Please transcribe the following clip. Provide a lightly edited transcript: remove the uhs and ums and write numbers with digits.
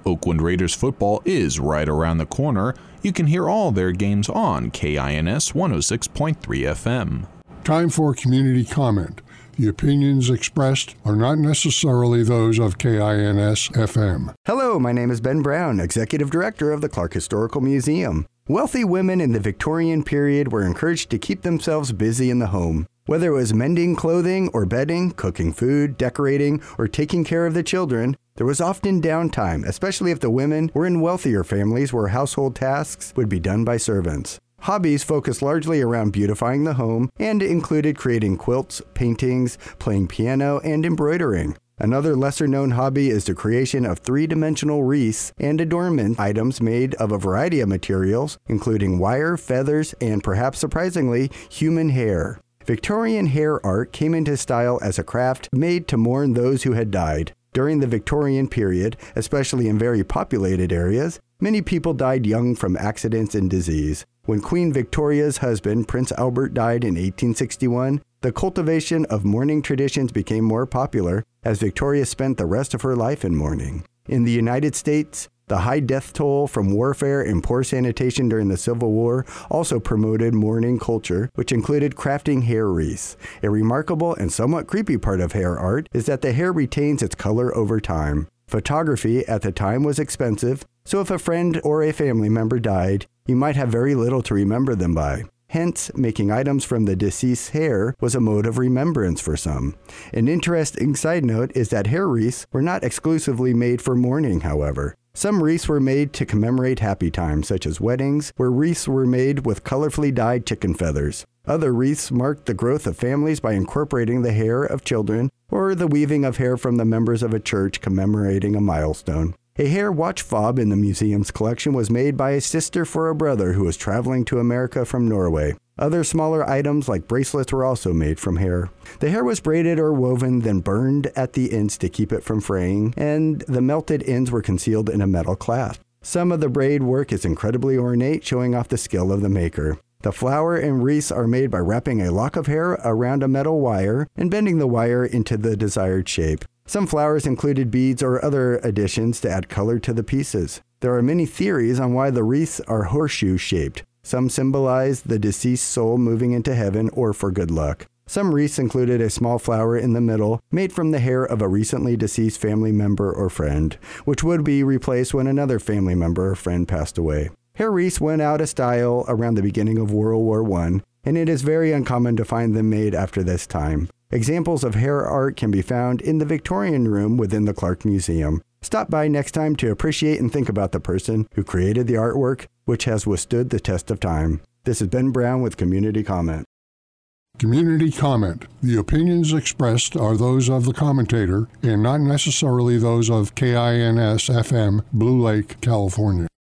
Oakland Raiders football is right around the corner. You can hear all their games on KINS 106.3 FM. Time for community comment. The opinions expressed are not necessarily those of KINS FM. Hello, my name is Ben Brown, Executive Director of the Clark Historical Museum. Wealthy women in the Victorian period were encouraged to keep themselves busy in the home. Whether it was mending clothing or bedding, cooking food, decorating, or taking care of the children, there was often downtime, especially if the women were in wealthier families where household tasks would be done by servants. Hobbies focused largely around beautifying the home and included creating quilts, paintings, playing piano, and embroidering. Another lesser-known hobby is the creation of three-dimensional wreaths and adornment items made of a variety of materials, including wire, feathers, and perhaps surprisingly, human hair. Victorian hair art came into style as a craft made to mourn those who had died. During the Victorian period, especially in very populated areas, many people died young from accidents and disease. When Queen Victoria's husband, Prince Albert, died in 1861, the cultivation of mourning traditions became more popular as Victoria spent the rest of her life in mourning. In the United States, the high death toll from warfare and poor sanitation during the Civil War also promoted mourning culture, which included crafting hair wreaths. A remarkable and somewhat creepy part of hair art is that the hair retains its color over time. Photography at the time was expensive, so if a friend or a family member died, you might have very little to remember them by. Hence, making items from the deceased's hair was a mode of remembrance for some. An interesting side note is that hair wreaths were not exclusively made for mourning, however. Some wreaths were made to commemorate happy times, such as weddings, where wreaths were made with colorfully dyed chicken feathers. Other wreaths marked the growth of families by incorporating the hair of children or the weaving of hair from the members of a church commemorating a milestone. A hair watch fob in the museum's collection was made by a sister for a brother who was traveling to America from Norway. Other smaller items like bracelets were also made from hair. The hair was braided or woven, then burned at the ends to keep it from fraying, and the melted ends were concealed in a metal clasp. Some of the braid work is incredibly ornate, showing off the skill of the maker. The flower and wreaths are made by wrapping a lock of hair around a metal wire and bending the wire into the desired shape. Some flowers included beads or other additions to add color to the pieces. There are many theories on why the wreaths are horseshoe-shaped. Some symbolize the deceased soul moving into heaven or for good luck. Some wreaths included a small flower in the middle made from the hair of a recently deceased family member or friend, which would be replaced when another family member or friend passed away. Hair wreaths went out of style around the beginning of World War I, and it is very uncommon to find them made after this time. Examples of hair art can be found in the Victorian Room within the Clark Museum. Stop by next time to appreciate and think about the person who created the artwork, which has withstood the test of time. This is Ben Brown with Community Comment. Community comment. The opinions expressed are those of the commentator and not necessarily those of KINS FM, Blue Lake, California.